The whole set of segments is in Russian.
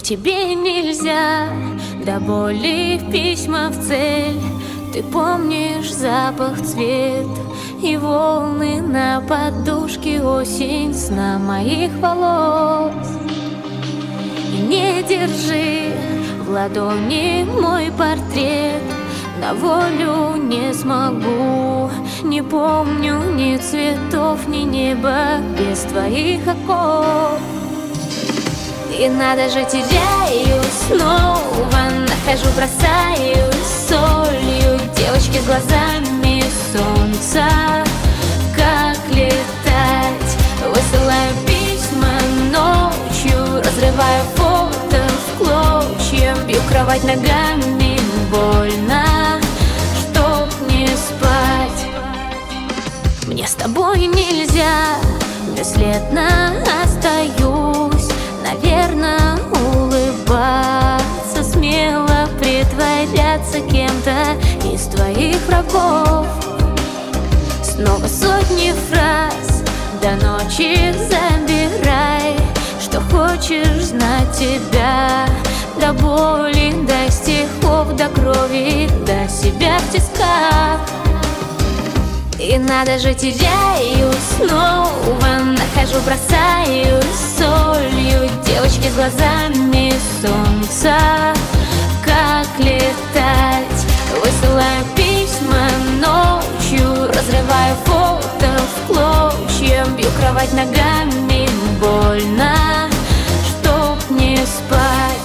тебе нельзя, до боли письма в цель. Ты помнишь запах, цвет и волны на подушке, осень сна моих волос. И не держи в ладони мой портрет, на волю не смогу. Не помню ни цветов, ни неба без твоих оков. И надо же, теряюсь снова, нахожу, бросаюсь солью. Девочки с глазами солнца, как летать. Высылаю письма ночью, разрываю фото в клочья. Бью кровать ногами, больно, чтоб не спать. Мне с тобой нельзя, бесследно остаюсь. Наверное, улыбаться, смело притворяться кем-то из твоих врагов. Снова сотни фраз, до ночи забирай. Что хочешь знать тебя, до боли, до стихов, до крови, до себя в тисках. И надо же, теряюсь снова, нахожу, бросаюсь солью. Девочки с глазами солнца, как летать. Высылаю письма ночью, разрываю фото в клочья. Бью кровать ногами, больно, чтоб не спать.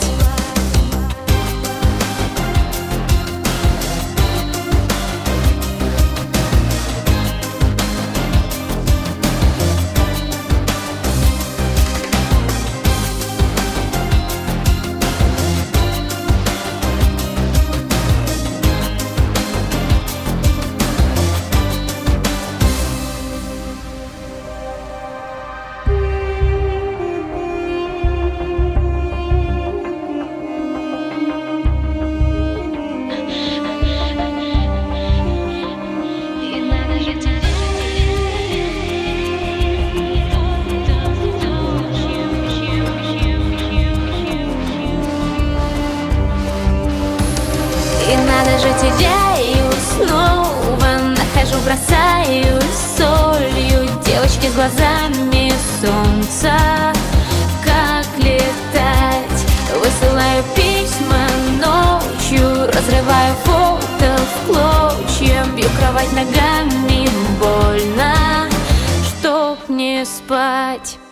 И надо же, теряюсь снова, нахожу, бросаюсь солью. Девочки с глазами солнца, как летать. Высылаю письма ночью, разрываю фото в клочья. Бью кровать ногами, больно, чтоб не спать.